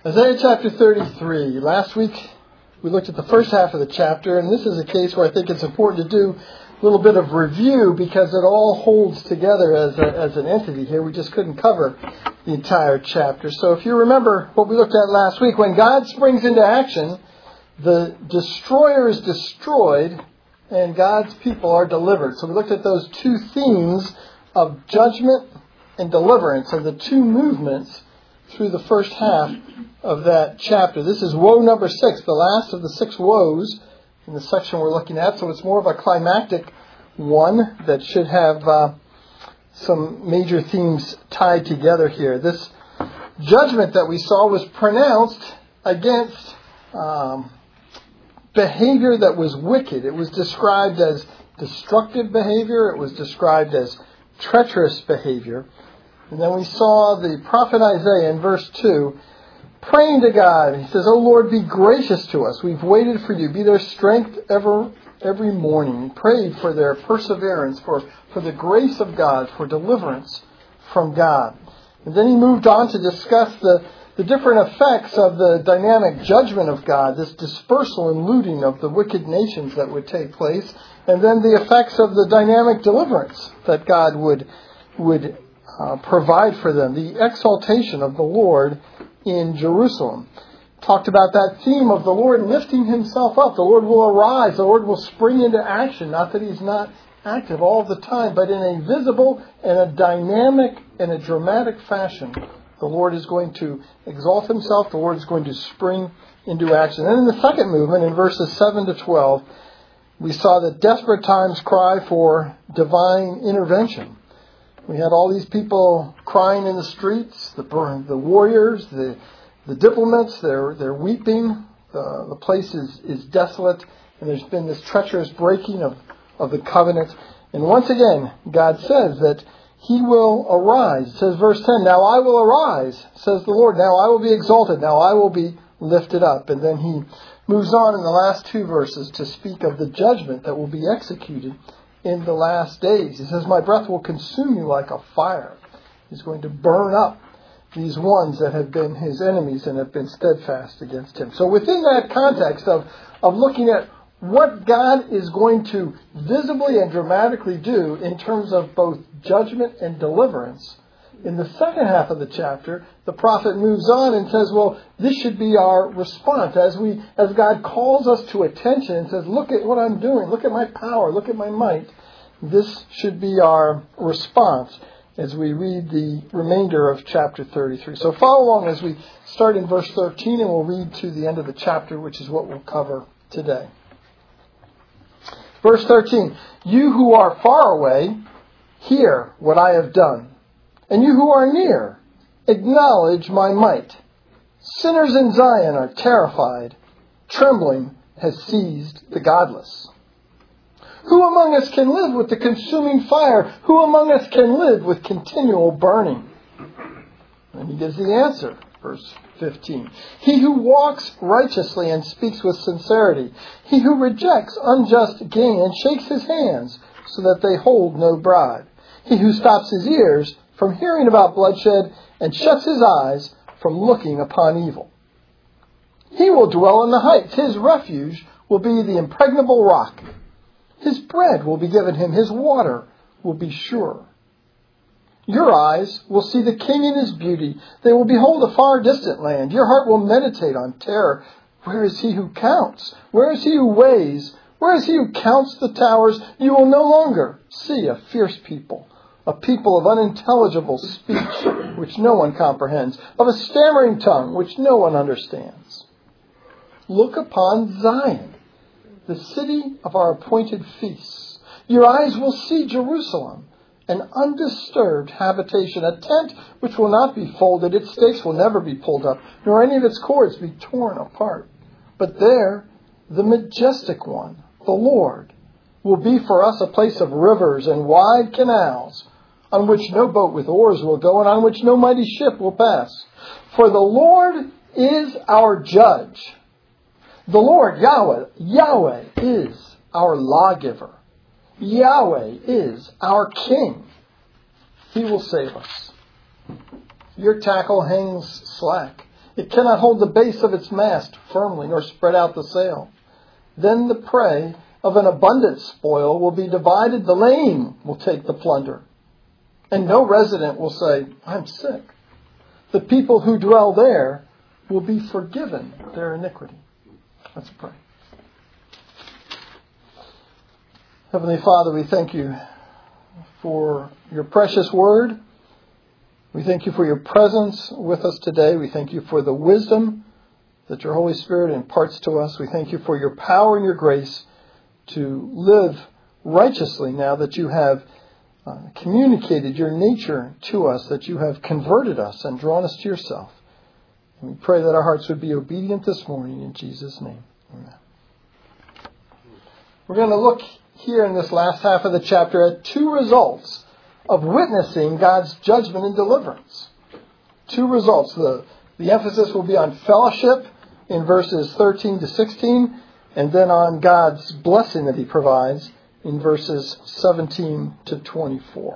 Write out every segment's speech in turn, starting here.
Isaiah chapter 33. Last week we looked at the first half of the chapter, and this is a case where I think it's important to do a little bit of review because it all holds together as an entity here. We just couldn't cover the entire chapter. So if you remember what we looked at last week, when God springs into action, the destroyer is destroyed and God's people are delivered. So we looked at those two themes of judgment and deliverance, and the two movements through the first half of that chapter. This is woe number 6, the last of the 6 woes in the section we're looking at. So it's more of a climactic one that should have some major themes tied together here. This judgment that we saw was pronounced against behavior that was wicked. It was described as destructive behavior. It was described as treacherous behavior. And then we saw the prophet Isaiah in verse 2 praying to God. He says, "O Lord, be gracious to us. We've waited for you. Be their strength every morning." He prayed for their perseverance, for the grace of God, for deliverance from God. And then he moved on to discuss the different effects of the dynamic judgment of God, this dispersal and looting of the wicked nations that would take place, and then the effects of the dynamic deliverance that God would provide for them, the exaltation of the Lord in Jerusalem. Talked about that theme of the Lord lifting himself up. The Lord will arise. The Lord will spring into action. Not that he's not active all the time, but in a visible and a dynamic and a dramatic fashion. The Lord is going to exalt himself. The Lord is going to spring into action. And in the second movement, in verses 7 to 12, we saw that desperate times cry for divine intervention. We had all these people crying in the streets, the warriors, the diplomats, they're weeping. The place is desolate, and there's been this treacherous breaking of the covenant. And once again, God says that he will arise. It says verse 10, "Now I will arise, says the Lord. Now I will be exalted. Now I will be lifted up." And then he moves on in the last 2 verses to speak of the judgment that will be executed in the last days. He says, "My breath will consume you like a fire." He's going to burn up these ones that have been his enemies and have been steadfast against him. So within that context of looking at what God is going to visibly and dramatically do in terms of both judgment and deliverance, in the second half of the chapter, the prophet moves on and says, well, this should be our response as God calls us to attention and says, look at what I'm doing, look at my power, look at my might. This should be our response as we read the remainder of chapter 33. So follow along as we start in verse 13 and we'll read to the end of the chapter, which is what we'll cover today. Verse 13, "You who are far away, hear what I have done. And you who are near, acknowledge my might. Sinners in Zion are terrified. Trembling has seized the godless. Who among us can live with the consuming fire? Who among us can live with continual burning?" And he gives the answer, verse 15. "He who walks righteously and speaks with sincerity. He who rejects unjust gain and shakes his hands so that they hold no bribe. He who stops his ears from hearing about bloodshed and shuts his eyes from looking upon evil. He will dwell in the heights. His refuge will be the impregnable rock. His bread will be given him. His water will be sure. Your eyes will see the king in his beauty. They will behold a far distant land. Your heart will meditate on terror. Where is he who counts? Where is he who weighs? Where is he who counts the towers? You will no longer see a fierce people, a people of unintelligible speech, which no one comprehends, of a stammering tongue, which no one understands. Look upon Zion, the city of our appointed feasts. Your eyes will see Jerusalem, an undisturbed habitation, a tent which will not be folded. Its stakes will never be pulled up, nor any of its cords be torn apart. But there, the majestic one, the Lord, will be for us a place of rivers and wide canals, on which no boat with oars will go, and on which no mighty ship will pass. For the Lord is our judge. The Lord, Yahweh is our lawgiver. Yahweh is our king. He will save us. Your tackle hangs slack, It cannot hold the base of its mast firmly, nor spread out the sail. Then the prey of an abundant spoil will be divided. The lame will take the plunder. And no resident will say, I'm sick. The people who dwell there will be forgiven their iniquity. Let's pray. Heavenly Father, we thank you for your precious word. We thank you for your presence with us today. We thank you for the wisdom that your Holy Spirit imparts to us. We thank you for your power and your grace to live righteously now that you have communicated your nature to us, that you have converted us and drawn us to yourself. And we pray that our hearts would be obedient this morning in Jesus' name. Amen. We're going to look here in this last half of the chapter at two results of witnessing God's judgment and deliverance. Two results. The emphasis will be on fellowship in verses 13 to 16, and then on God's blessing that he provides in verses 17 to 24.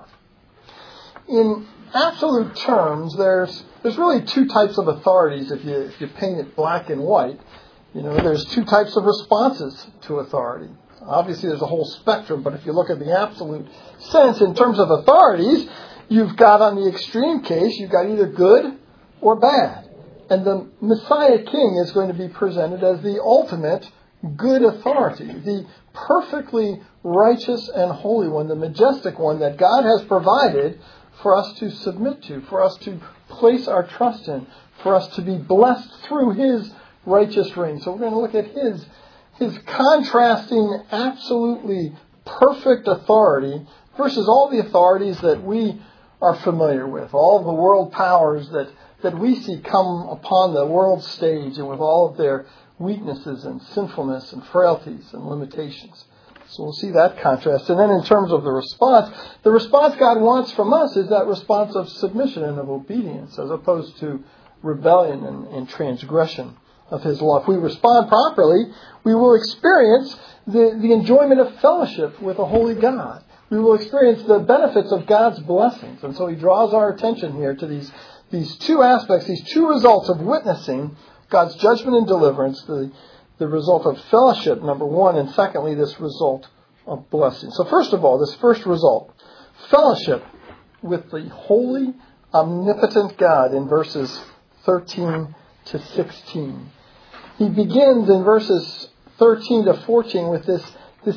In absolute terms, there's really two types of authorities if you paint it black and white. There's two types of responses to authority. Obviously, there's a whole spectrum, but if you look at the absolute sense in terms of authorities, you've got on the extreme case, you've got either good or bad. And the Messiah King is going to be presented as the ultimate good authority, the perfectly righteous and holy one, the majestic one that God has provided for us to submit to, for us to place our trust in, for us to be blessed through his righteous reign. So we're going to look at his contrasting, absolutely perfect authority versus all the authorities that we are familiar with, all of the world powers that we see come upon the world stage, and with all of their weaknesses and sinfulness and frailties and limitations. So we'll see that contrast. And then in terms of the response God wants from us is that response of submission and of obedience, as opposed to rebellion and transgression of his law. If we respond properly, we will experience the enjoyment of fellowship with a holy God. We will experience the benefits of God's blessings. And so he draws our attention here to these two aspects, these two results of witnessing God's judgment and deliverance, the result of fellowship, number one, and secondly, this result of blessing. So first of all, this first result, fellowship with the holy, omnipotent God in verses 13 to 16. He begins in verses 13 to 14 with this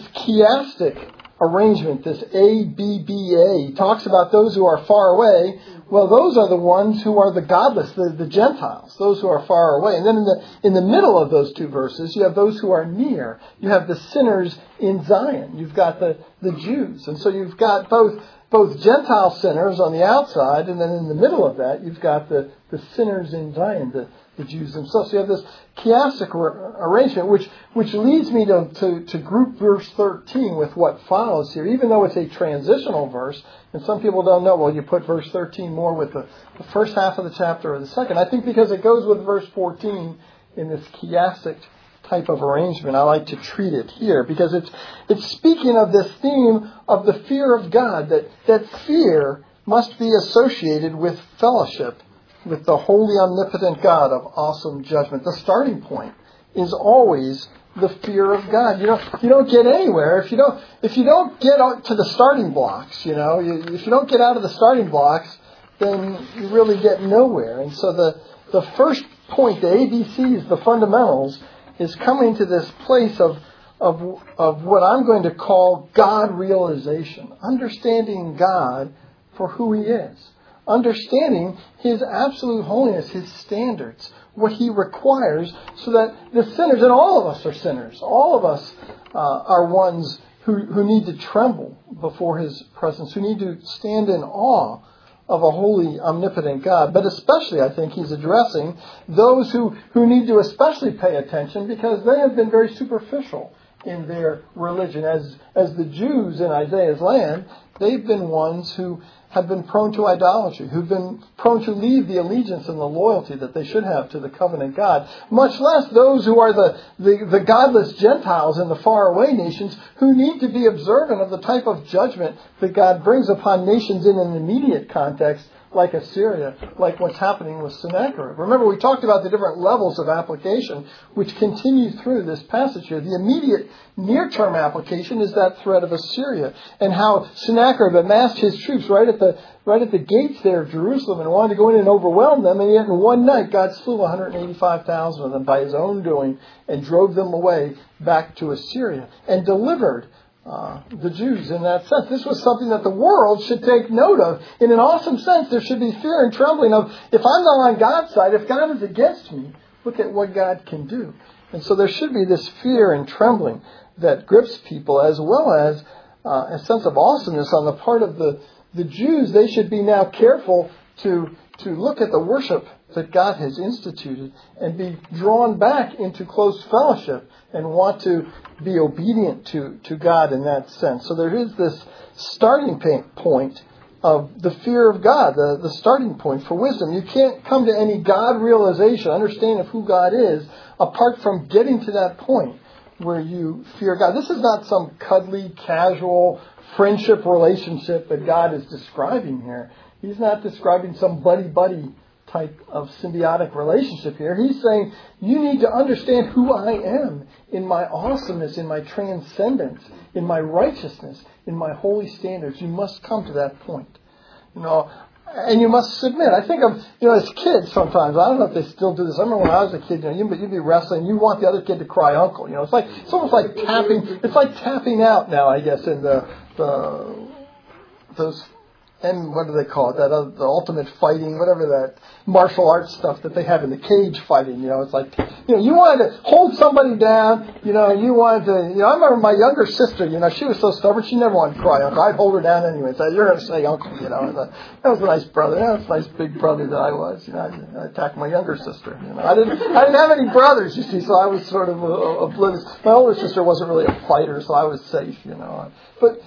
chiastic arrangement, this A-B-B-A. He talks about those who are far away. Well, those are the ones who are the godless, the Gentiles, those who are far away. And then in the middle of those two verses, you have those who are near. You have the sinners in Zion. You've got the Jews. And so you've got both Gentile sinners on the outside, and then in the middle of that, you've got the sinners in Zion, the Jews themselves. So you have this chiastic arrangement, which leads me to group verse 13 with what follows here, even though it's a transitional verse, and some people don't know, well, you put verse 13 more with the first half of the chapter or the second. I think because it goes with verse 14 in this chiastic type of arrangement, I like to treat it here, because it's speaking of this theme of the fear of God, that fear must be associated with fellowship with the holy, omnipotent God of awesome judgment. The starting point is always the fear of God. You don't get anywhere if you don't get out to the starting blocks. If you don't get out of the starting blocks, then you really get nowhere. And so the first point, the ABCs, the fundamentals, is coming to this place of what I'm going to call God realization, understanding God for who he is. Understanding his absolute holiness, his standards, what he requires, so that the sinners, and all of us are sinners, all of us are ones who need to tremble before his presence, who need to stand in awe of a holy, omnipotent God. But especially, I think, he's addressing those who need to especially pay attention, because they have been very superficial in their religion. As the Jews in Isaiah's land, they've been ones who have been prone to idolatry, who've been prone to leave the allegiance and the loyalty that they should have to the covenant God, much less those who are the godless Gentiles in the faraway nations, who need to be observant of the type of judgment that God brings upon nations in an immediate context, like Assyria, like what's happening with Sennacherib. Remember, we talked about the different levels of application which continue through this passage here. The immediate near-term application is that threat of Assyria and how Sennacherib amassed his troops right at the gates there of Jerusalem and wanted to go in and overwhelm them, and yet in one night God slew 185,000 of them by his own doing and drove them away back to Assyria and delivered the Jews in that sense. This was something that the world should take note of. In an awesome sense, there should be fear and trembling of, if I'm not on God's side, if God is against me, look at what God can do. And so there should be this fear and trembling that grips people, as well as a sense of awesomeness on the part of the Jews. They should be now careful to look at the worship that God has instituted and be drawn back into close fellowship and want to be obedient to God in that sense. So there is this starting point of the fear of God, the starting point for wisdom. You can't come to any God realization, understanding of who God is, apart from getting to that point where you fear God. This is not some cuddly, casual friendship relationship that God is describing here. He's not describing some buddy-buddy type of symbiotic relationship here. He's saying, you need to understand who I am in my awesomeness, in my transcendence, in my righteousness, in my holy standards. You must come to that point. And you must submit. I think of, as kids sometimes, I don't know if they still do this. I remember when I was a kid, you'd be wrestling, you want the other kid to cry uncle. It's almost like tapping, it's like tapping out now, I guess, in those, and what do they call it? The ultimate fighting, whatever that martial arts stuff that they have in the cage fighting. It's like, you wanted to hold somebody down. You wanted to. I remember my younger sister. She was so stubborn. She never wanted to cry uncle. I'd hold her down anyway. So you're going to say uncle. That was a nice brother. That was a nice big brother that I was. I attacked my younger sister. I didn't have any brothers. You see, so I was sort of oblivious. My older sister wasn't really a fighter, so I was safe. But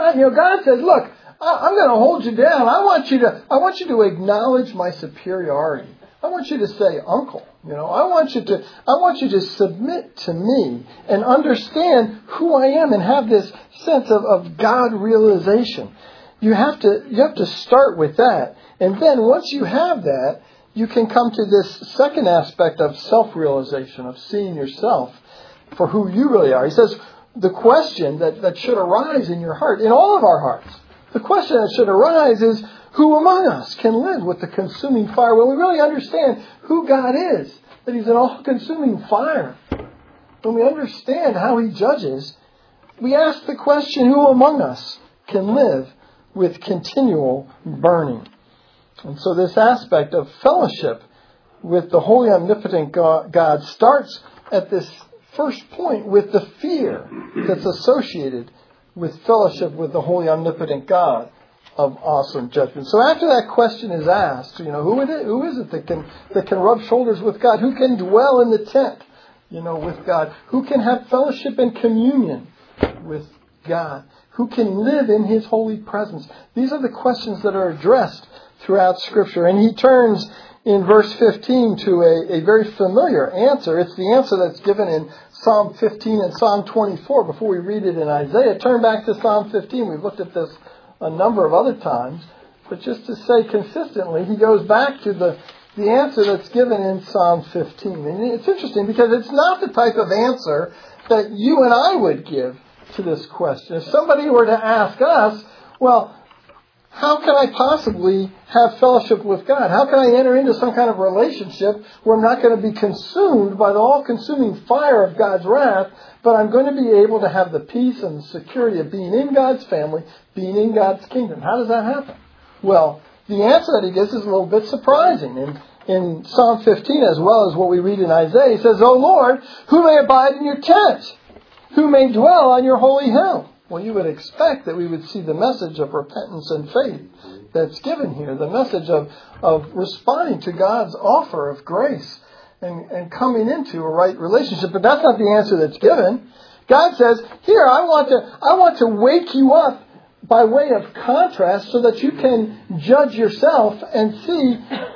God says, look, I'm going to hold you down. I want you to acknowledge my superiority. I want you to say uncle. I want you to submit to me and understand who I am and have this sense of God realization. You have to start with that. And then once you have that, you can come to this second aspect of self-realization, of seeing yourself for who you really are. He says the question that should arise in your heart, in all of our hearts, the question that should arise is, who among us can live with the consuming fire? When we really understand who God is, that He's an all-consuming fire, when we understand how He judges, we ask the question, who among us can live with continual burning? And so this aspect of fellowship with the holy omnipotent God starts at this first point with the fear that's associated with fellowship with the holy omnipotent God of awesome judgment. So after that question is asked, who is it that can rub shoulders with God? Who can dwell in the tent, with God? Who can have fellowship and communion with God? Who can live in His holy presence? These are the questions that are addressed throughout Scripture. And he turns in verse 15 to a very familiar answer. It's the answer that's given in Psalm 15 and Psalm 24 before we read it in Isaiah. Turn back to Psalm 15. We've looked at this a number of other times. But just to say consistently, he goes back to the answer that's given in Psalm 15. And it's interesting because it's not the type of answer that you and I would give to this question. If somebody were to ask us, well, how can I possibly have fellowship with God? How can I enter into some kind of relationship where I'm not going to be consumed by the all-consuming fire of God's wrath, but I'm going to be able to have the peace and the security of being in God's family, being in God's kingdom? How does that happen? Well, the answer that he gives is a little bit surprising. In Psalm 15, as well as what we read in Isaiah, he says, O Lord, who may abide in your tent? Who may dwell on your holy hill? Well, you would expect that we would see the message of repentance and faith that's given here. The message of responding to God's offer of grace and coming into a right relationship. But that's not the answer that's given. God says, here, I want to wake you up by way of contrast so that you can judge yourself and see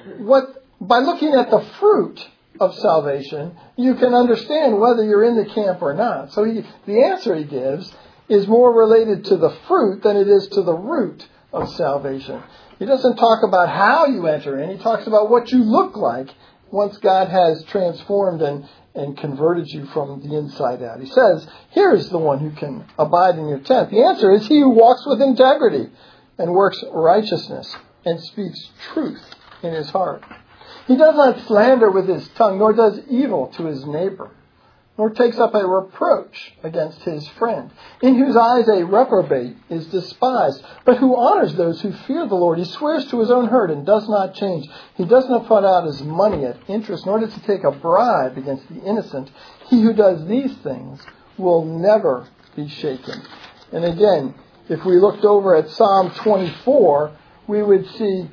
by looking at the fruit of salvation, you can understand whether you're in the camp or not. So the answer he gives is more related to the fruit than it is to the root of salvation. He doesn't talk about how you enter in. He talks about what you look like once God has transformed and converted you from the inside out. He says, here is the one who can abide in your tent. The answer is he who walks with integrity and works righteousness and speaks truth in his heart. He does not slander with his tongue, nor does evil to his neighbor, nor takes up a reproach against his friend, in whose eyes a reprobate is despised, but who honors those who fear the Lord. He swears to his own hurt and does not change. He does not put out his money at interest, nor does he take a bribe against the innocent. He who does these things will never be shaken. And again, if we looked over at Psalm 24, we would see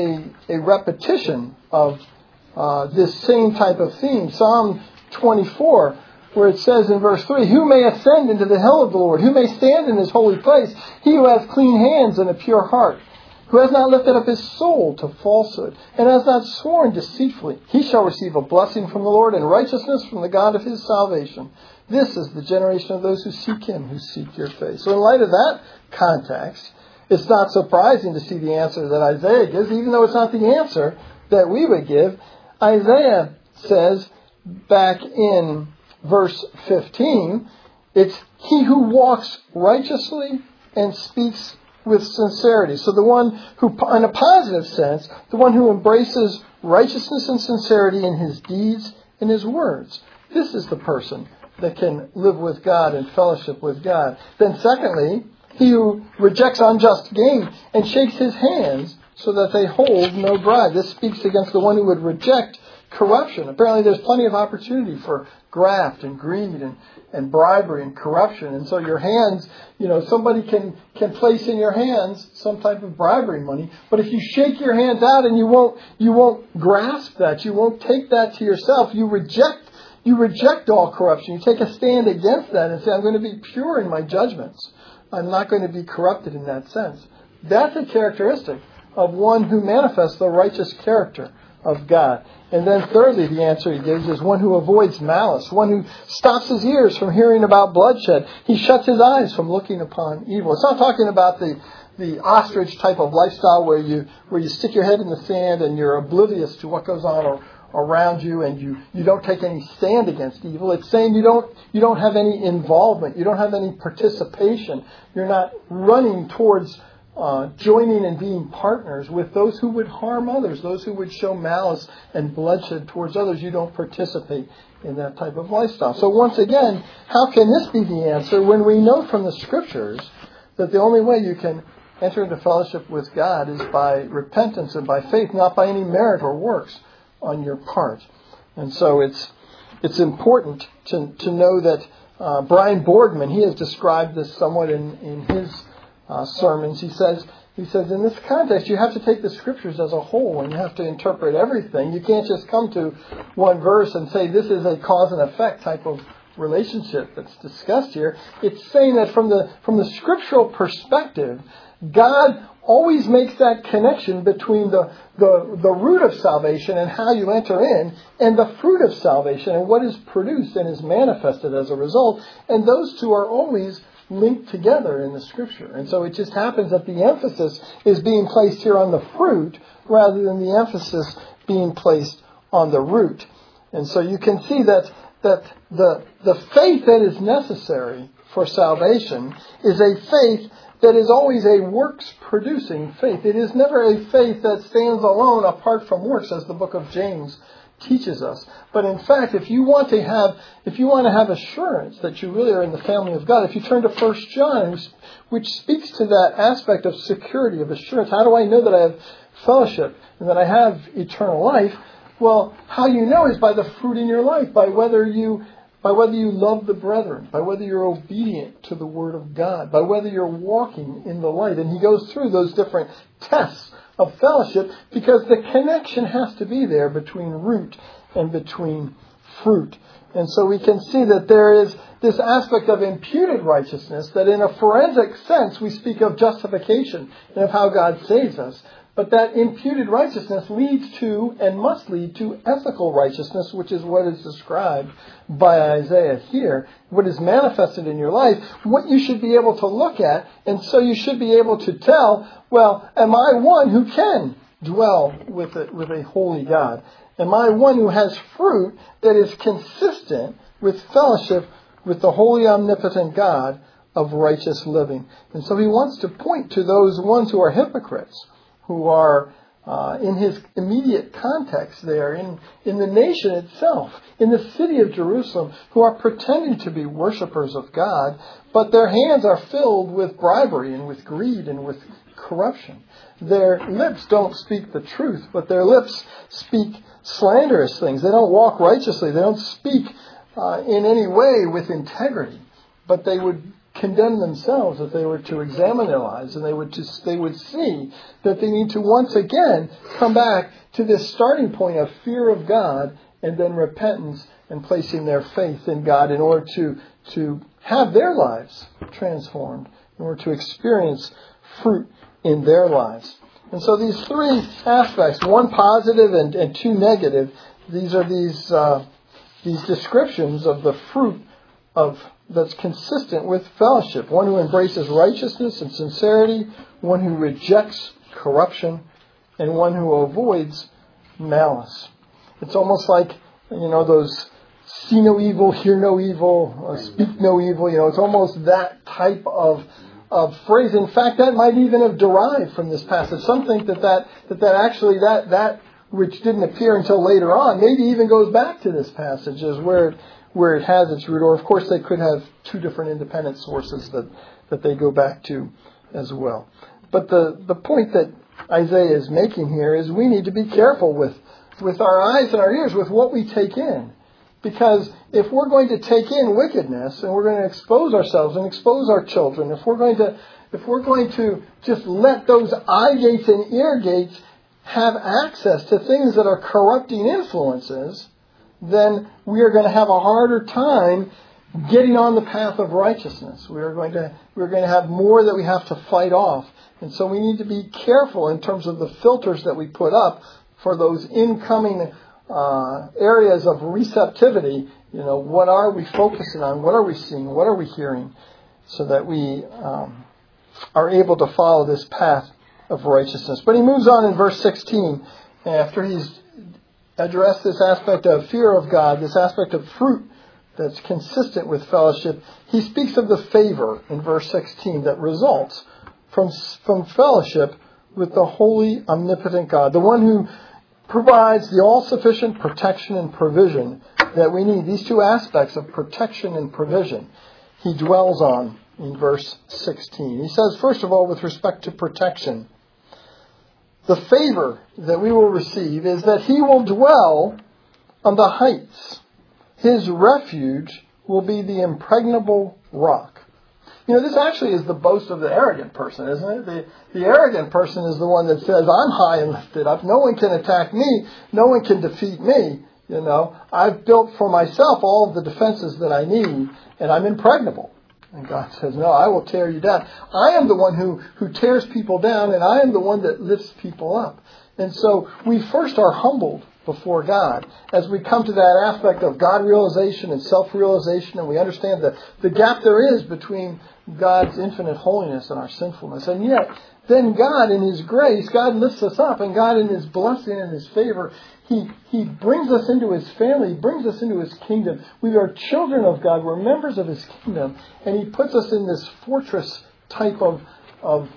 a repetition of this same type of theme. Psalm 24, where it says in verse 3, who may ascend into the hill of the Lord? Who may stand in his holy place? He who has clean hands and a pure heart, who has not lifted up his soul to falsehood, and has not sworn deceitfully. He shall receive a blessing from the Lord and righteousness from the God of his salvation. This is the generation of those who seek him, who seek your face. So in light of that context, it's not surprising to see the answer that Isaiah gives, even though it's not the answer that we would give. Isaiah says back in verse 15, it's he who walks righteously and speaks with sincerity. So the one who, in a positive sense, the one who embraces righteousness and sincerity in his deeds and his words. This is the person that can live with God and fellowship with God. Then secondly, he who rejects unjust gain and shakes his hands so that they hold no bribe. This speaks against the one who would reject corruption. Apparently there's plenty of opportunity for graft and greed and bribery and corruption. And so your hands, somebody can place in your hands some type of bribery money. But if you shake your hands out and you won't grasp that, you won't take that to yourself, you reject all corruption. You take a stand against that and say, I'm going to be pure in my judgments. I'm not going to be corrupted in that sense. That's a characteristic of one who manifests the righteous character of God. And then thirdly, the answer he gives is one who avoids malice, one who stops his ears from hearing about bloodshed. He shuts his eyes from looking upon evil. It's not talking about the ostrich type of lifestyle where you stick your head in the sand and you're oblivious to what goes on around you and you don't take any stand against evil. It's saying you don't have any involvement, you don't have any participation. You're not running towards joining and being partners with those who would harm others, those who would show malice and bloodshed towards others. You don't participate in that type of lifestyle. So once again, how can this be the answer when we know from the Scriptures that the only way you can enter into fellowship with God is by repentance and by faith, not by any merit or works on your part? And so it's important to know that Brian Boardman, he has described this somewhat in his sermons. He says in this context you have to take the Scriptures as a whole and you have to interpret everything. You can't just come to one verse and say this is a cause and effect type of relationship that's discussed here. It's saying that from the scriptural perspective, God always makes that connection between the root of salvation and how you enter in and the fruit of salvation and what is produced and is manifested as a result. And those two are always linked together in the Scripture. And so it just happens that the emphasis is being placed here on the fruit rather than the emphasis being placed on the root. And so you can see that the faith that is necessary for salvation is a faith that is always a works-producing faith. It is never a faith that stands alone apart from works, as the book of James teaches us. But in fact, if you want to have assurance that you really are in the family of God, if you turn to 1 John, which speaks to that aspect of security, of assurance, how do I know that I have fellowship and that I have eternal life? Well, how you know is by the fruit in your life, by whether you love the brethren, by whether you're obedient to the Word of God, by whether you're walking in the light. And he goes through those different tests of fellowship because the connection has to be there between root and between fruit. And so we can see that there is this aspect of imputed righteousness that in a forensic sense we speak of justification and of how God saves us. But that imputed righteousness leads to and must lead to ethical righteousness, which is what is described by Isaiah here. What is manifested in your life, what you should be able to look at, and so you should be able to tell, well, am I one who can dwell with a holy God? Am I one who has fruit that is consistent with fellowship with the holy, omnipotent God of righteous living? And so he wants to point to those ones who are hypocrites, who are in his immediate context there, in the nation itself, in the city of Jerusalem, who are pretending to be worshipers of God, but their hands are filled with bribery and with greed and with corruption. Their lips don't speak the truth, but their lips speak slanderous things. They don't walk righteously. They don't speak in any way with integrity, but they would condemn themselves if they were to examine their lives, and they would see that they need to once again come back to this starting point of fear of God and then repentance and placing their faith in God in order to have their lives transformed, in order to experience fruit in their lives. And so these three aspects, one positive and two negative, these are these descriptions of the fruit that's consistent with fellowship. One who embraces righteousness and sincerity, one who rejects corruption, and one who avoids malice. It's almost like, those see no evil, hear no evil, speak no evil. It's almost that type of phrase. In fact, that might even have derived from this passage. Some think that actually that which didn't appear until later on maybe even goes back to this passage as where it has its root. Or, of course, they could have two different independent sources that they go back to as well. But the point that Isaiah is making here is we need to be careful with our eyes and our ears, with what we take in. Because if we're going to take in wickedness and we're going to expose ourselves and expose our children, if we're going to just let those eye gates and ear gates have access to things that are corrupting influences, then we are going to have a harder time getting on the path of righteousness. We're going to have more that we have to fight off. And so we need to be careful in terms of the filters that we put up for those incoming areas of receptivity. What are we focusing on? What are we seeing? What are we hearing? So that we are able to follow this path of righteousness. But he moves on in verse 16, after he's addressed this aspect of fear of God, this aspect of fruit that's consistent with fellowship. He speaks of the favor in verse 16 that results from fellowship with the holy, omnipotent God, the one who provides the all-sufficient protection and provision that we need. These two aspects of protection and provision he dwells on in verse 16. He says, first of all, with respect to protection, the favor that we will receive is that he will dwell on the heights. His refuge will be the impregnable rock. This actually is the boast of the arrogant person, isn't it? The arrogant person is the one that says, I'm high and lifted up. No one can attack me. No one can defeat me. I've built for myself all of the defenses that I need, and I'm impregnable. And God says, no, I will tear you down. I am the one who tears people down, and I am the one that lifts people up. And so we first are humbled before God as we come to that aspect of God realization and self-realization, and we understand the gap there is between God's infinite holiness and our sinfulness. And yet, then God in His grace, God lifts us up, and God in His blessing and His favor, He brings us into His family, He brings us into His kingdom. We are children of God, we're members of His kingdom, and He puts us in this fortress type of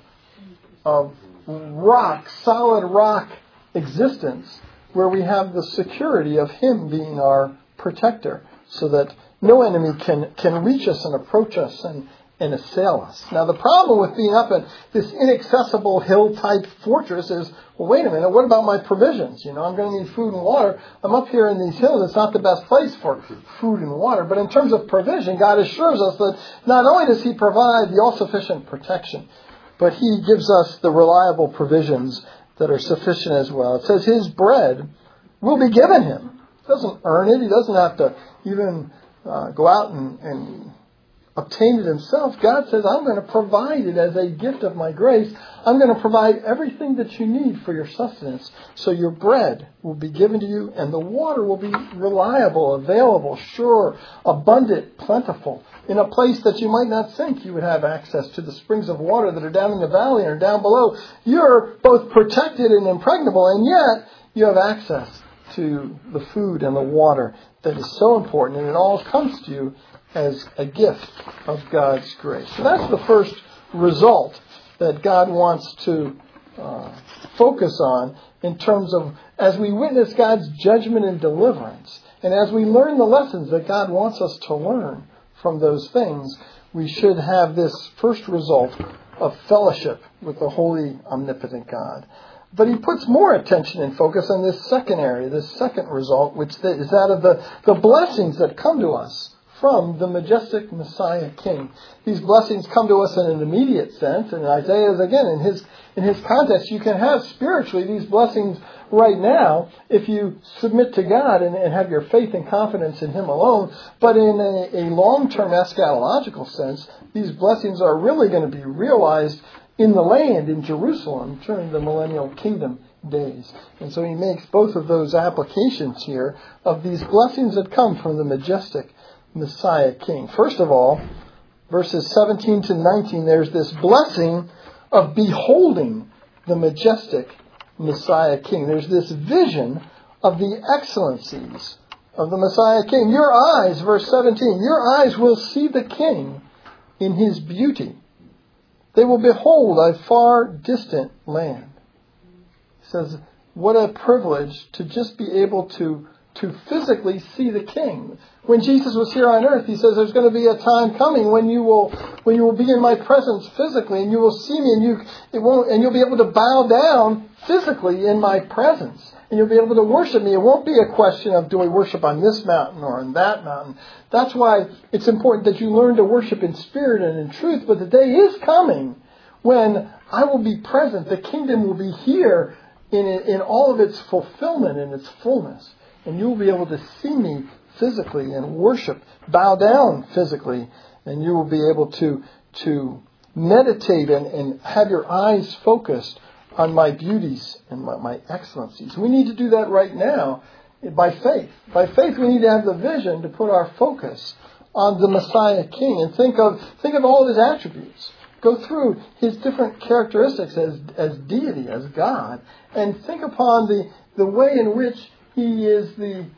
rock, solid rock existence, where we have the security of Him being our protector, so that no enemy can reach us and approach us and assail us. Now, the problem with being up at this inaccessible hill-type fortress is, well, wait a minute, what about my provisions? I'm going to need food and water. I'm up here in these hills. It's not the best place for food and water. But in terms of provision, God assures us that not only does He provide the all-sufficient protection, but He gives us the reliable provisions that are sufficient as well. It says His bread will be given Him. He doesn't earn it. He doesn't have to even go out and obtained it himself. God says, I'm going to provide it as a gift of my grace. I'm going to provide everything that you need for your sustenance. So your bread will be given to you, and the water will be reliable, available, sure, abundant, plentiful. In a place that you might not think you would have access to the springs of water that are down in the valley or down below. You're both protected and impregnable, and yet you have access to the food and the water that is so important, and it all comes to you as a gift of God's grace. So that's the first result that God wants to focus on in terms of as we witness God's judgment and deliverance, and as we learn the lessons that God wants us to learn from those things, we should have this first result of fellowship with the holy, omnipotent God. But he puts more attention and focus on this second area, this second result, which is that of the blessings that come to us from the majestic Messiah King. These blessings come to us in an immediate sense, and Isaiah's, again, in his context, you can have spiritually these blessings right now if you submit to God and have your faith and confidence in Him alone. But in a long-term eschatological sense, these blessings are really going to be realized in the land, in Jerusalem, during the millennial kingdom days. And so he makes both of those applications here of these blessings that come from the majestic Messiah King. First of all, verses 17 to 19, there's this blessing of beholding the majestic Messiah King. There's this vision of the excellencies of the Messiah King. Your eyes, verse 17, your eyes will see the King in his beauty. They will behold a far distant land. He says, what a privilege to just be able to physically see the King. When Jesus was here on earth, he says there's going to be a time coming when you will be in my presence physically, and you will see me, and you'll be able to bow down physically in my presence, and you'll be able to worship me. It won't be a question of, do we worship on this mountain or on that mountain? That's why it's important that you learn to worship in spirit and in truth. But the day is coming when I will be present. The kingdom will be here in all of its fulfillment and its fullness. And you will be able to see me physically and worship, bow down physically. And you will be able to meditate and have your eyes focused on my beauties and my excellencies. We need to do that right now by faith. By faith, we need to have the vision to put our focus on the Messiah King and think of all of his attributes. Go through his different characteristics as deity, as God, and think upon the way in which he is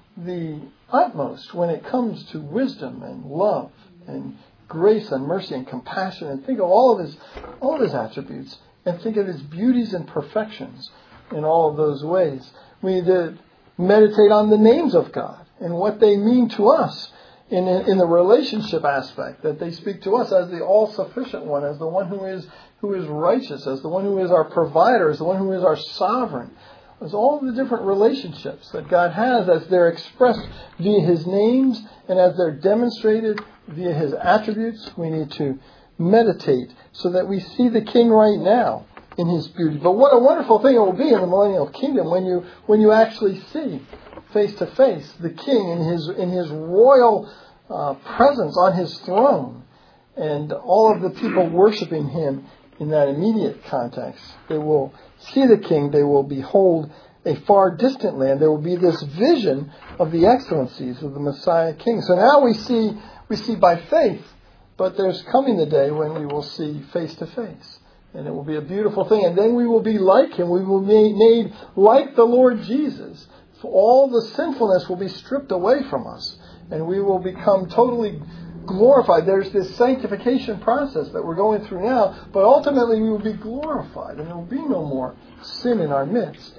the utmost when it comes to wisdom and love and grace and mercy and compassion, and think of all of his attributes, and think of his beauties and perfections in all of those ways. We need to meditate on the names of God and what they mean to us in the relationship aspect, that they speak to us as the all-sufficient one, as the one who is righteous, as the one who is our provider, as the one who is our sovereign. There's all the different relationships that God has as they're expressed via his names and as they're demonstrated via his attributes. We need to meditate so that we see the King right now in his beauty. But what a wonderful thing it will be in the millennial kingdom when you actually see face to face the King in his royal presence on his throne, and all of the people worshiping him in that immediate context. They will see the King. They will behold a far distant land. There will be this vision of the excellencies of the Messiah King. So now we see by faith, but there's coming the day when we will see face to face. And it will be a beautiful thing. And then we will be like him. We will be made like the Lord Jesus. For all the sinfulness will be stripped away from us. And we will become totally glorified. There's this sanctification process that we're going through now. But ultimately we will be glorified. And there will be no more sin in our midst.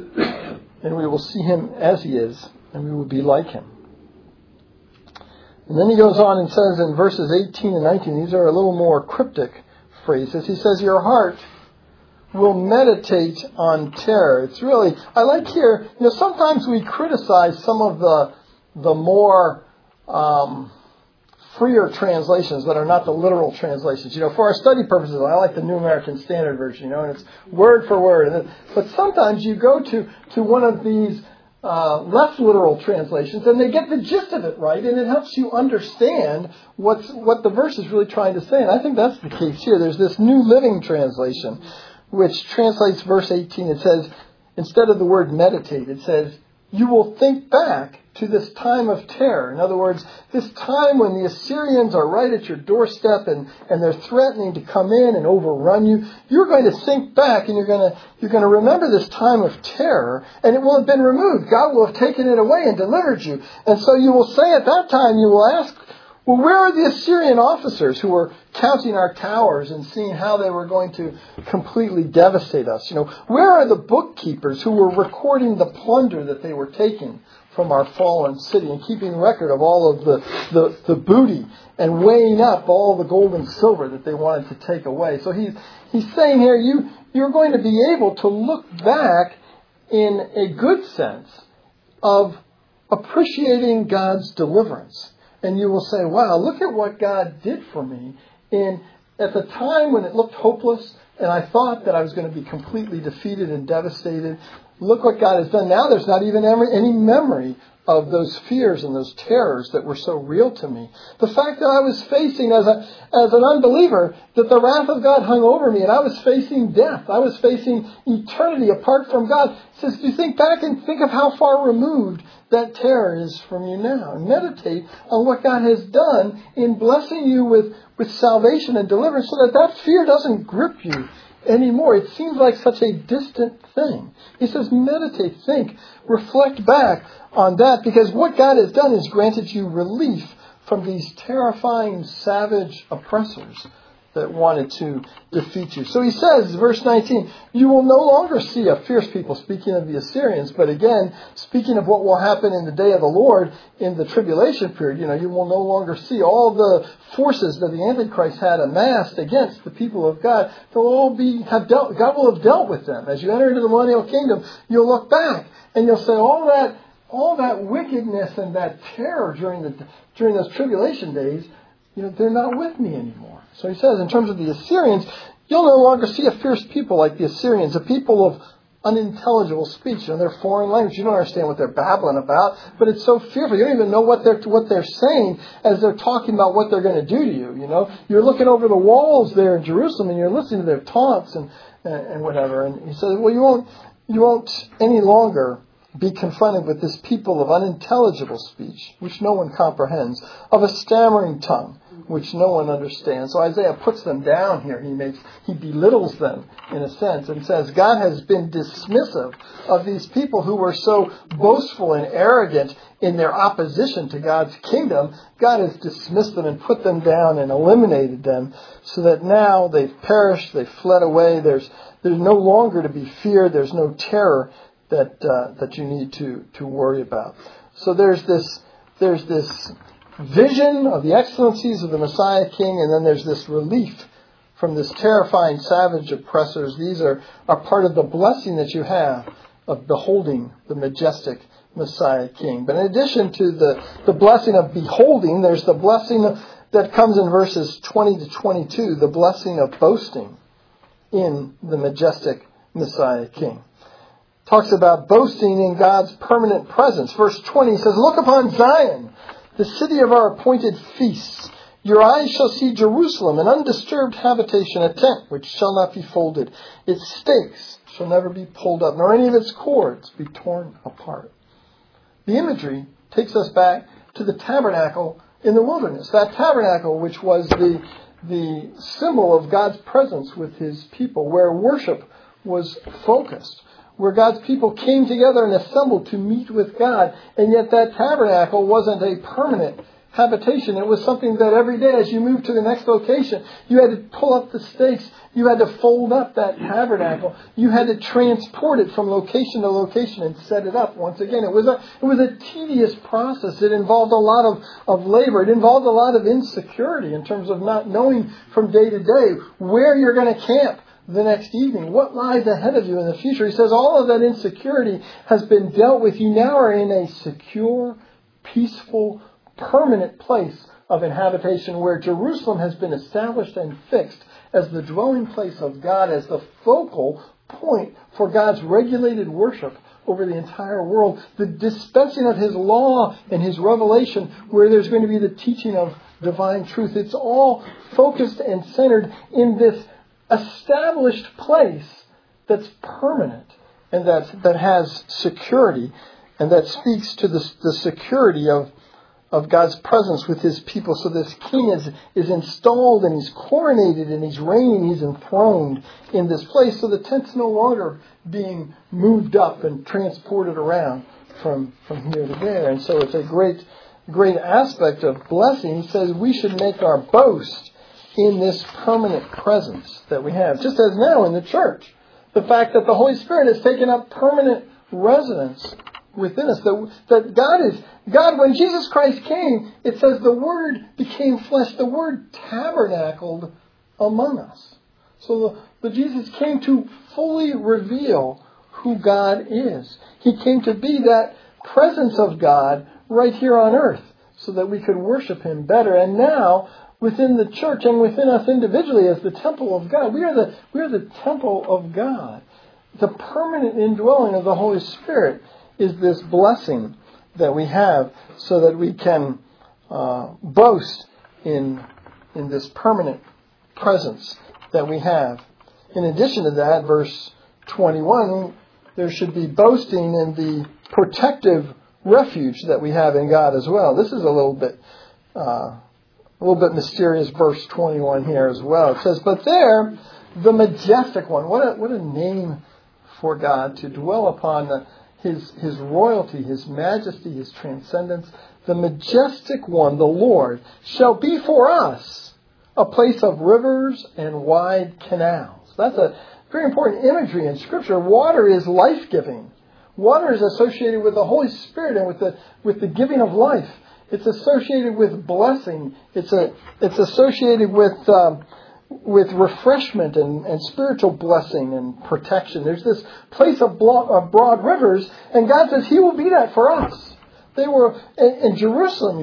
And we will see him as he is. And we will be like him. And then he goes on and says in verses 18 and 19, these are a little more cryptic phrases. He says, your heart will meditate on terror. It's really, I like here, sometimes we criticize some of the more freer translations that are not the literal translations. For our study purposes, I like the New American Standard Version, and it's word for word. But sometimes you go to one of these less literal translations, and they get the gist of it right, and it helps you understand what the verse is really trying to say. And I think that's the case here. There's this New Living Translation, which translates verse 18. It says, instead of the word meditate, it says, you will think back to this time of terror. In other words, this time when the Assyrians are right at your doorstep and they're threatening to come in and overrun you. You're going to think back and you're going to remember this time of terror, and it will have been removed. God will have taken it away and delivered you. And so you will say at that time, you will ask, well, where are the Assyrian officers who were counting our towers and seeing how they were going to completely devastate us? Where are the bookkeepers who were recording the plunder that they were taking from our fallen city and keeping record of all of the booty and weighing up all the gold and silver that they wanted to take away? So he's saying here, you're going to be able to look back in a good sense of appreciating God's deliverance. And you will say, wow, look at what God did for me at the time when it looked hopeless and I thought that I was going to be completely defeated and devastated. Look what God has done. Now there's not even any memory of those fears and those terrors that were so real to me. The fact that I was facing, as an unbeliever, that the wrath of God hung over me and I was facing death. I was facing eternity apart from God. It says, do you think back and think of how far removed that terror is from you now? And meditate on what God has done in blessing you with salvation and deliverance so that fear doesn't grip you anymore. It seems like such a distant thing. He says, meditate, think, reflect back on that, because what God has done is granted you relief from these terrifying, savage oppressors that wanted to defeat you. So he says, verse 19, you will no longer see a fierce people, speaking of the Assyrians, but again, speaking of what will happen in the day of the Lord in the tribulation period. You will no longer see all the forces that the Antichrist had amassed against the people of God. They'll all God will have dealt with them. As you enter into the millennial kingdom, you'll look back and you'll say, all that wickedness and that terror during those tribulation days, they're not with me anymore. So he says, in terms of the Assyrians, you'll no longer see a fierce people like the Assyrians, a people of unintelligible speech. Their foreign language. You don't understand what they're babbling about, but it's so fearful. You don't even know what they're saying as they're talking about what they're going to do to you. You're looking over the walls there in Jerusalem and you're listening to their taunts and whatever. And he says, well, you won't any longer be confronted with this people of unintelligible speech, which no one comprehends, of a stammering tongue, which no one understands. So Isaiah puts them down here. He belittles them in a sense and says God has been dismissive of these people who were so boastful and arrogant in their opposition to God's kingdom. God has dismissed them and put them down and eliminated them so that now they've perished, they've fled away. There's no longer to be feared. There's no terror that you need to worry about. So there's this vision of the excellencies of the Messiah King, and then there's this relief from this terrifying savage oppressors. These are part of the blessing that you have of beholding the majestic Messiah King. But in addition to the blessing of beholding, there's the blessing that comes in verses 20 to 22, the blessing of boasting in the majestic Messiah King. Talks about boasting in God's permanent presence. Verse 20 says, look upon Zion, the city of our appointed feasts. Your eyes shall see Jerusalem, an undisturbed habitation, a tent which shall not be folded. Its stakes shall never be pulled up, nor any of its cords be torn apart. The imagery takes us back to the tabernacle in the wilderness. That tabernacle which was the symbol of God's presence with his people, where worship was focused, where God's people came together and assembled to meet with God. And yet that tabernacle wasn't a permanent habitation. It was something that every day as you moved to the next location, you had to pull up the stakes. You had to fold up that tabernacle. You had to transport it from location to location and set it up once again. It was a tedious process. It involved a lot of labor. It involved a lot of insecurity in terms of not knowing from day to day where you're going to camp the next evening, what lies ahead of you in the future. He says all of that insecurity has been dealt with. You now are in a secure, peaceful, permanent place of inhabitation where Jerusalem has been established and fixed as the dwelling place of God, as the focal point for God's regulated worship over the entire world. The dispensing of His law and His revelation, where there's going to be the teaching of divine truth. It's all focused and centered in this established place that's permanent and that has security, and that speaks to the security of God's presence with His people. So this king is installed, and he's coronated, and he's reigning, he's enthroned in this place. So the tent's no longer being moved up and transported around from here to there. And so it's a great aspect of blessing. He says we should make our boast in this permanent presence that we have. Just as now in the church, the fact that the Holy Spirit has taken up permanent residence within us. That God, when Jesus Christ came, it says the Word became flesh. The Word tabernacled among us. So the Jesus came to fully reveal who God is. He came to be that presence of God right here on earth so that we could worship Him better. And now, within the church and within us individually as the temple of God, we are the temple of God. The permanent indwelling of the Holy Spirit is this blessing that we have so that we can boast in this permanent presence that we have. In addition to that, verse 21, there should be boasting in the protective refuge that we have in God as well. This is a little bit mysterious, verse 21 here as well. It says, "But there, the majestic one," what a name for God to dwell upon, His royalty, His majesty, His transcendence. "The majestic one, the Lord, shall be for us a place of rivers and wide canals." That's a very important imagery in Scripture. Water is life-giving. Water is associated with the Holy Spirit and with the giving of life. It's associated with blessing. It's associated with refreshment and spiritual blessing and protection. There's this place of broad rivers, and God says He will be that for us. They were, in Jerusalem,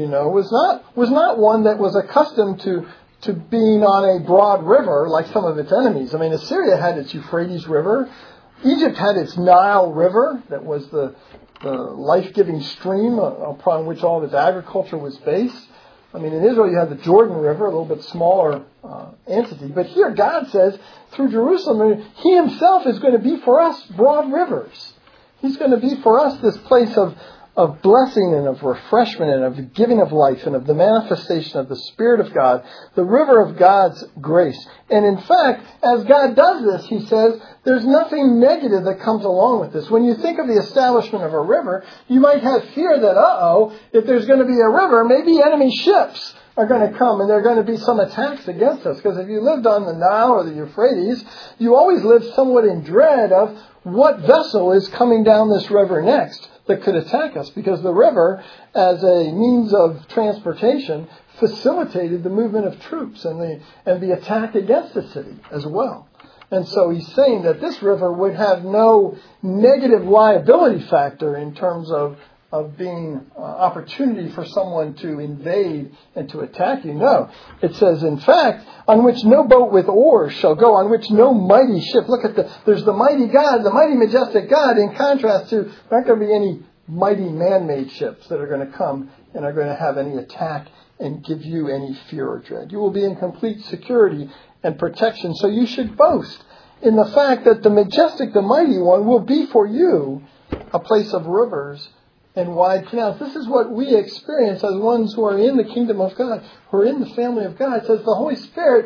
was not one that was accustomed to being on a broad river like some of its enemies. I mean, Assyria had its Euphrates River. Egypt had its Nile River that was the life-giving stream upon which all of its agriculture was based. I mean, in Israel you have the Jordan River, a little bit smaller entity. But here God says, through Jerusalem, He Himself is going to be for us broad rivers. He's going to be for us this place of blessing and of refreshment and of giving of life and of the manifestation of the Spirit of God, the river of God's grace. And in fact, as God does this, He says, there's nothing negative that comes along with this. When you think of the establishment of a river, you might have fear that, if there's going to be a river, maybe enemy ships are going to come and there are going to be some attacks against us. Because if you lived on the Nile or the Euphrates, you always lived somewhat in dread of what vessel is coming down this river next that could attack us, because the river, as a means of transportation, facilitated the movement of troops and the attack against the city as well. And so He's saying that this river would have no negative liability factor in terms of being opportunity for someone to invade and to attack you. No. It says, in fact, on which no boat with oars shall go, on which no mighty ship. Look at there's the mighty God, the mighty majestic God, in contrast to, there aren't going to be any mighty man-made ships that are going to come and are going to have any attack and give you any fear or dread. You will be in complete security and protection. So you should boast in the fact that the majestic, the mighty one, will be for you a place of rivers and wide canals. This is what we experience as ones who are in the kingdom of God, who are in the family of God. It says the Holy Spirit,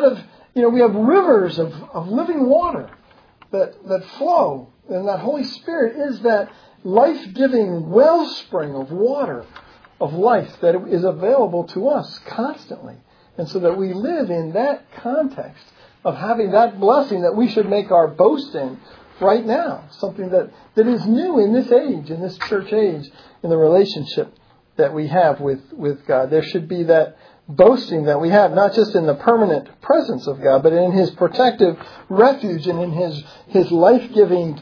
we have rivers of living water that flow. And that Holy Spirit is that life-giving wellspring of water, of life that is available to us constantly. And so that we live in that context of having that blessing that we should make our boast in right now. Something that is new in this age, in this church age, in the relationship that we have with God. There should be that boasting that we have, not just in the permanent presence of God, but in His protective refuge and in His life-giving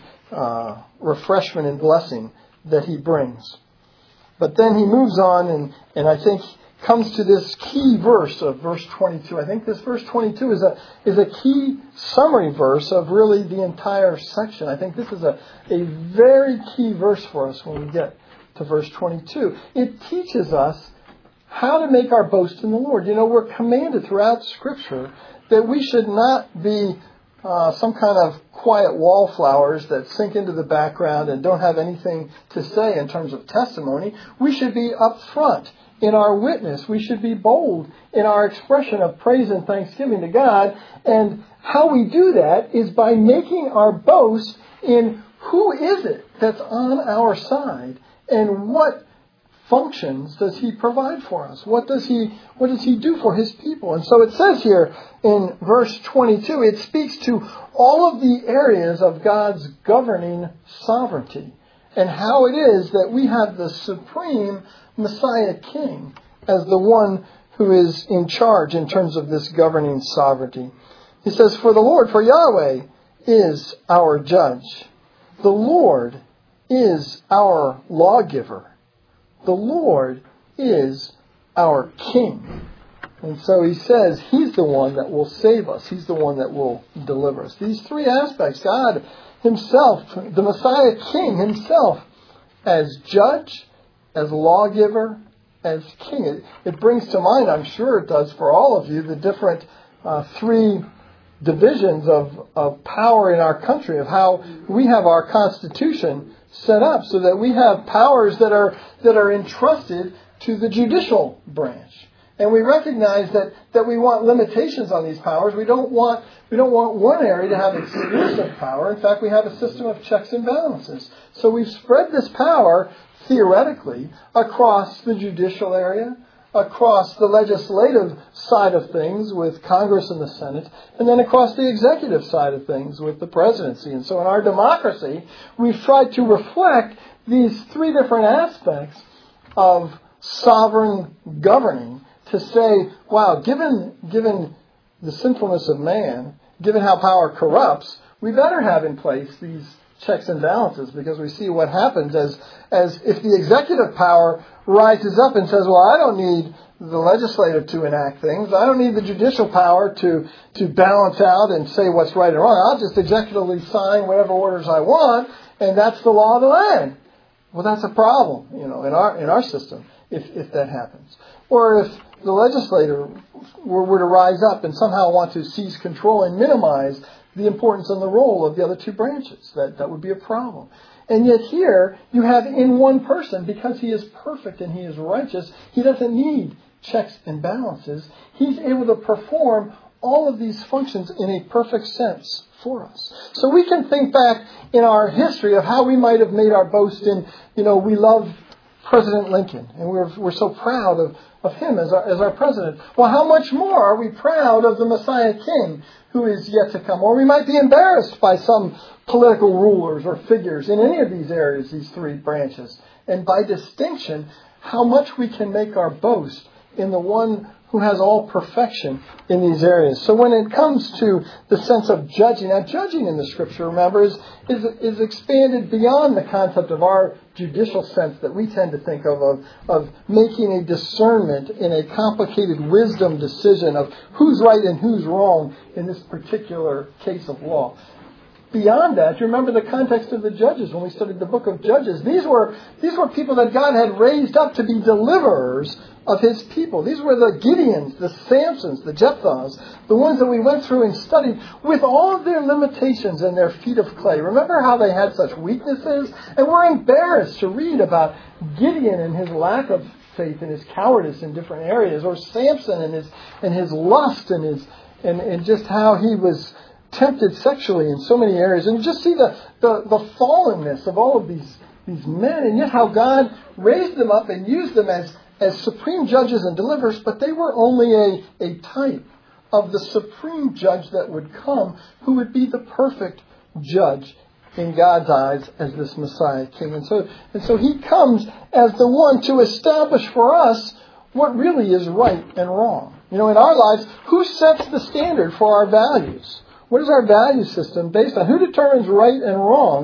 refreshment and blessing that He brings. But then he moves on, and I think comes to this key verse of verse 22. I think this verse 22 is a key summary verse of really the entire section. I think this is a very key verse for us when we get to verse 22. It teaches us how to make our boast in the Lord. You know, we're commanded throughout Scripture that we should not be some kind of quiet wallflowers that sink into the background and don't have anything to say in terms of testimony. We should be upfront in our witness. We should be bold in our expression of praise and thanksgiving to God. And how we do that is by making our boast in who is it that's on our side and what functions does He provide for us? What does He do for His people? And so it says here in verse 22, it speaks to all of the areas of God's governing sovereignty and how it is that we have the supreme Messiah King as the one who is in charge in terms of this governing sovereignty. He says, for Yahweh is our judge. The Lord is our lawgiver. The Lord is our King. And so He says He's the one that will save us. He's the one that will deliver us. These three aspects, God Himself, the Messiah King Himself, as judge, as lawgiver, as king. It brings to mind, I'm sure it does for all of you, the different three divisions of power in our country, of how we have our Constitution set up so that we have powers that are entrusted to the judicial branch. And we recognize that we want limitations on these powers. We don't want one area to have exclusive power. In fact, we have a system of checks and balances. So we've spread this power theoretically across the judicial area, across the legislative side of things with Congress and the Senate, and then across the executive side of things with the presidency. And so in our democracy, we've tried to reflect these three different aspects of sovereign governing to say, wow, given the sinfulness of man, given how power corrupts, we better have in place these checks and balances, because we see what happens as if the executive power rises up and says, well, I don't need the legislative to enact things. I don't need the judicial power to balance out and say what's right and wrong. I'll just executively sign whatever orders I want, and that's the law of the land. Well, that's a problem, in our system if that happens. Or if the legislator were to rise up and somehow want to seize control and minimize the importance and the role of the other two branches, that would be a problem. And yet here, you have in one person, because He is perfect and He is righteous, He doesn't need checks and balances. He's able to perform all of these functions in a perfect sense for us. So we can think back in our history of how we might have made our boast in, we love President Lincoln, and we're so proud of him as our president. Well, how much more are we proud of the Messiah King who is yet to come? Or we might be embarrassed by some political rulers or figures in any of these areas, these three branches. And by distinction, how much we can make our boast in the one who has all perfection in these areas. So when it comes to the sense of judging, now judging in the Scripture, remember, is expanded beyond the concept of our judicial sense that we tend to think of making a discernment in a complicated wisdom decision of who's right and who's wrong in this particular case of law. Beyond that, you remember the context of the Judges when we studied the book of Judges. These were people that God had raised up to be deliverers of His people. These were the Gideons, the Samsons, the Jephthahs, the ones that we went through and studied with all of their limitations and their feet of clay. Remember how they had such weaknesses? And we're embarrassed to read about Gideon and his lack of faith and his cowardice in different areas, or Samson and his lust and just how he was tempted sexually in so many areas. And you just see the fallenness of all of these men, and yet how God raised them up and used them as supreme judges and deliverers, but they were only a type of the supreme judge that would come, who would be the perfect judge in God's eyes as this Messiah King. And so He comes as the one to establish for us what really is right and wrong. In our lives, who sets the standard for our values? What is our value system based on? Who determines right and wrong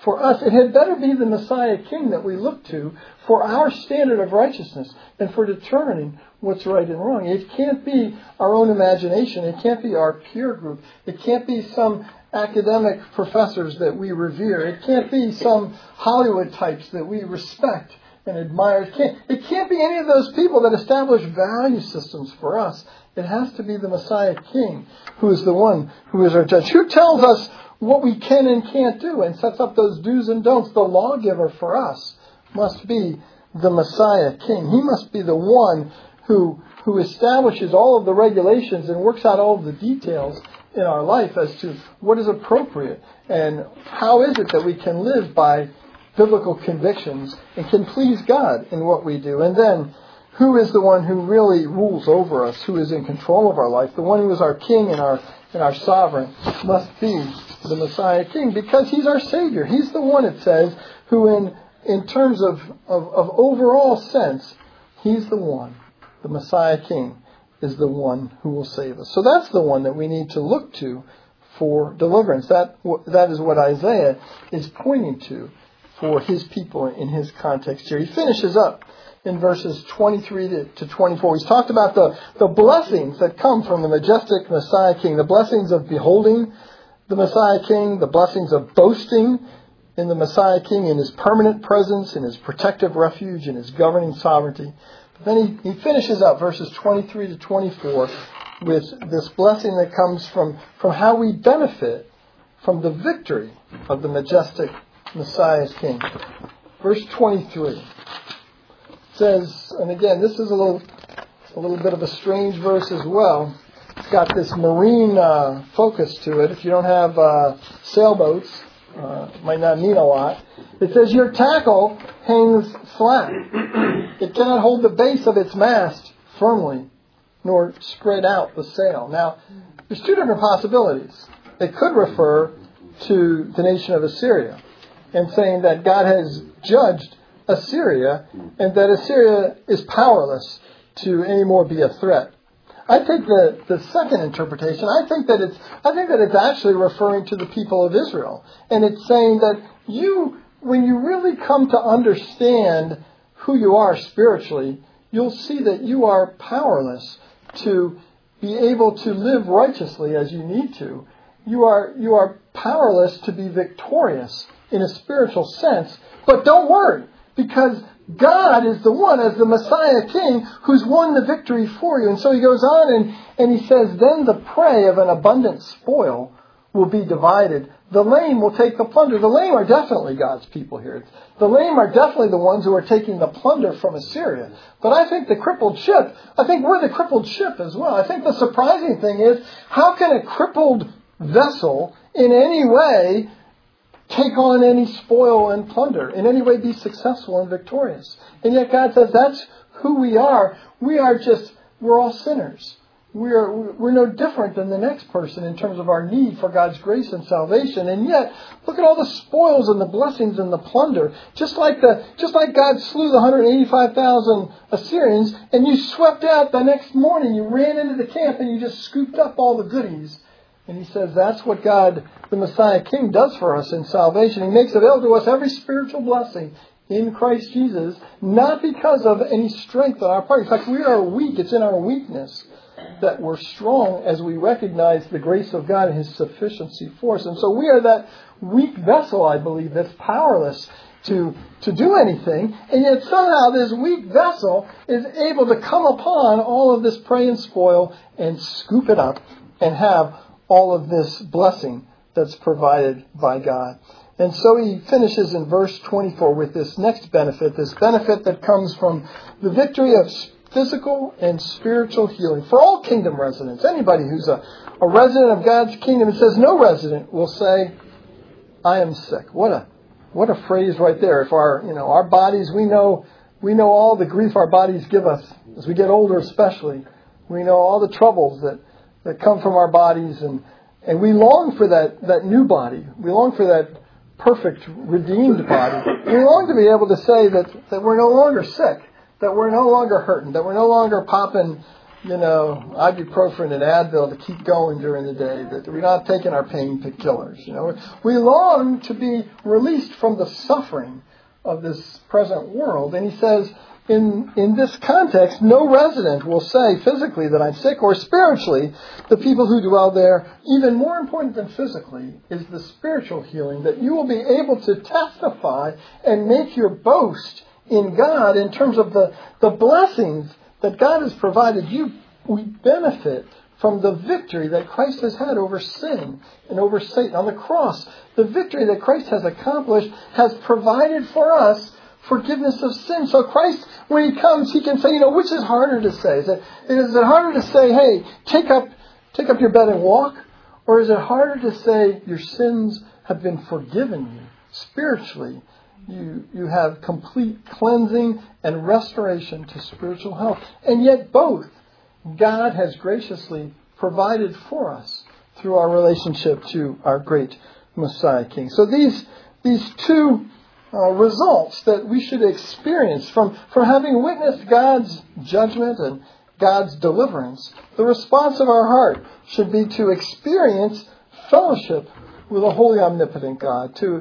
for us, it had better be the Messiah King that we look to for our standard of righteousness and for determining what's right and wrong. It can't be our own imagination. It can't be our peer group. It can't be some academic professors that we revere. It can't be some Hollywood types that we respect and admire. It can't be any of those people that establish value systems for us. It has to be the Messiah King who is the one who is our judge, who tells us what we can and can't do and sets up those do's and don'ts. The lawgiver for us must be the Messiah King. He must be the one who establishes all of the regulations and works out all of the details in our life as to what is appropriate and how is it that we can live by biblical convictions and can please God in what we do. And then, who is the one who really rules over us, who is in control of our life? The one who is our King and our sovereign must be the Messiah King, because He's our Savior. He's the one, it says, who in terms of overall sense, He's the one. The Messiah King is the one who will save us. So that's the one that we need to look to for deliverance. That is what Isaiah is pointing to for his people in his context here. He finishes up in verses 23 to 24. He's talked about the blessings that come from the majestic Messiah King, the blessings of beholding the Messiah King, the blessings of boasting in the Messiah King, in His permanent presence, in His protective refuge, in His governing sovereignty. But then he finishes up verses 23 to 24 with this blessing that comes from how we benefit from the victory of the majestic Messiah's King. Verse 23 says, and again, this is a little bit of a strange verse as well. It's got this marine focus to it. If you don't have sailboats, it might not mean a lot. It says, your tackle hangs flat. It cannot hold the base of its mast firmly, nor spread out the sail. Now, there's two different possibilities. It could refer to the nation of Assyria and saying that God has judged Assyria and that Assyria is powerless to anymore be a threat. I take the second interpretation. I think that it's actually referring to the people of Israel, and it's saying that when you really come to understand who you are spiritually, you'll see that you are powerless to be able to live righteously as you need to. You are powerless to be victorious in a spiritual sense. But don't worry, because God is the one, as the Messiah King, who's won the victory for you. And so he goes on and he says, then the prey of an abundant spoil will be divided. The lame will take the plunder. The lame are definitely God's people here. The lame are definitely the ones who are taking the plunder from Assyria. But I think we're the crippled ship as well. I think the surprising thing is, how can a crippled vessel in any way take on any spoil and plunder, in any way be successful and victorious? And yet God says that's who we are. We're all sinners. We're no different than the next person in terms of our need for God's grace and salvation. And yet, look at all the spoils and the blessings and the plunder. Just like God slew the 185,000 Assyrians, and you swept out the next morning, you ran into the camp and you just scooped up all the goodies. And he says that's what God, the Messiah King, does for us in salvation. He makes available to us every spiritual blessing in Christ Jesus, not because of any strength on our part. In fact, we are weak. It's in our weakness that we're strong as we recognize the grace of God and His sufficiency for us. And so we are that weak vessel, I believe, that's powerless to do anything. And yet somehow this weak vessel is able to come upon all of this prey and spoil and scoop it up and have all of this blessing that's provided by God. And so he finishes in verse 24 with this next benefit, this benefit that comes from the victory of physical and spiritual healing for all kingdom residents. Anybody who's a resident of God's kingdom, it says no resident will say, I am sick. What a phrase right there. If our bodies, we know all the grief our bodies give us as we get older especially. We know all the troubles that come from our bodies, and we long for that new body. We long for that perfect, redeemed body. We long to be able to say that we're no longer sick, that we're no longer hurting, that we're no longer popping ibuprofen and Advil to keep going during the day, that we're not taking our pain killers. We long to be released from the suffering of this present world. And he says, in this context, no resident will say physically that I'm sick, or spiritually, the people who dwell there. Even more important than physically is the spiritual healing, that you will be able to testify and make your boast in God in terms of the blessings that God has provided you. We benefit from the victory that Christ has had over sin and over Satan on the cross. The victory that Christ has accomplished has provided for us forgiveness of sin. So Christ, when he comes, he can say, which is harder to say? Is it harder to say, hey, take up your bed and walk? Or is it harder to say your sins have been forgiven you spiritually? You have complete cleansing and restoration to spiritual health. And yet both God has graciously provided for us through our relationship to our great Messiah King. So these two results that we should experience from having witnessed God's judgment and God's deliverance, the response of our heart should be to experience fellowship with a holy, omnipotent God, to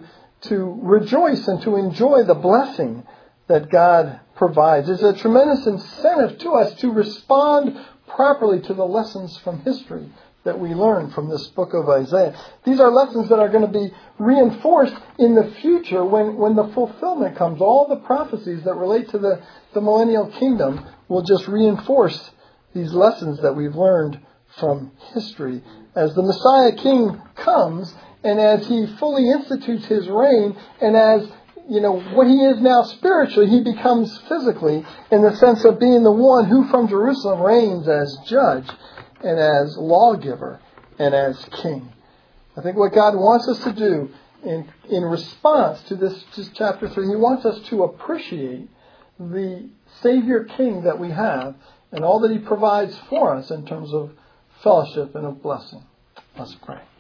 rejoice and to enjoy the blessing that God provides. It's a tremendous incentive to us to respond properly to the lessons from history that we learn from this book of Isaiah. These are lessons that are going to be reinforced in the future when the fulfillment comes. All the prophecies that relate to the millennial kingdom will just reinforce these lessons that we've learned from history. As the Messiah King comes, and as he fully institutes his reign, and as what he is now spiritually, he becomes physically, in the sense of being the one who from Jerusalem reigns as judge and as lawgiver and as king. I think what God wants us to do in response to this chapter 3, he wants us to appreciate the Savior King that we have and all that he provides for us in terms of fellowship and of blessing. Let's pray.